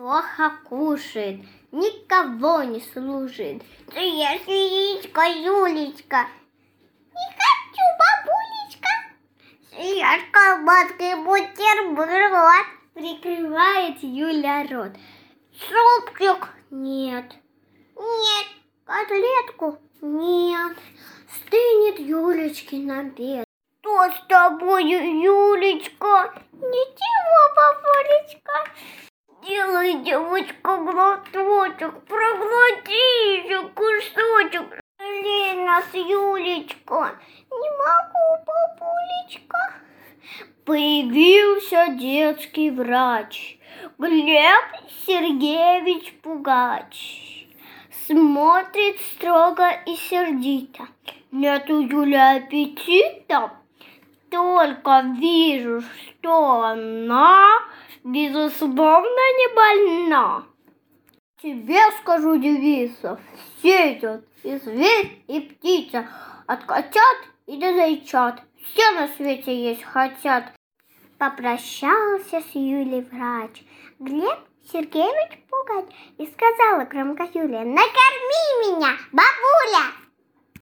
плохо кушает, никого не служит. Съешь яичко, Юлечка. Не хочу, бабулечка. Съешь колбаской бутерброд. Прикрывает Юля рот. Супчик? Нет. Нет. Котлетку? Нет. Стынет Юлечкин обед. Что с тобой, Юлечка? Ничего, бабулечка. Делай, девочка, глоточек, проглоти еще кусочек. Жалей нас, Юлечка. Не могу, бабулечка. Появился детский врач Глеб Сергеевич Пугач. Смотрит строго и сердито. Нет у Юли аппетита, только вижу, что она, безусловно, не больна. Тебе скажу девизов: все идет, и зверь, и птица, от котят и до зайчат. Все на свете есть хотят. Попрощался с Юлей врач Глеб Сергеевич Пугач и сказала громко Юле: накорми меня, бабуля!